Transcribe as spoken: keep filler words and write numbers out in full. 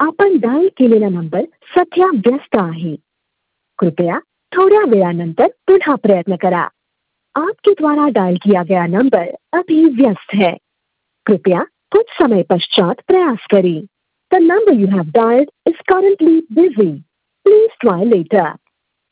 आपण डायल केलेला नंबर सध्या व्यस्त आहे. कृपया थोड्या वेळानंतर पुनः प्रयत्न करा. आपके द्वारा डायल किया गया नंबर अभी व्यस्त है. कृपया कुछ समय पश्चात प्रयास करें. The number you have dialed is currently busy. Please try later.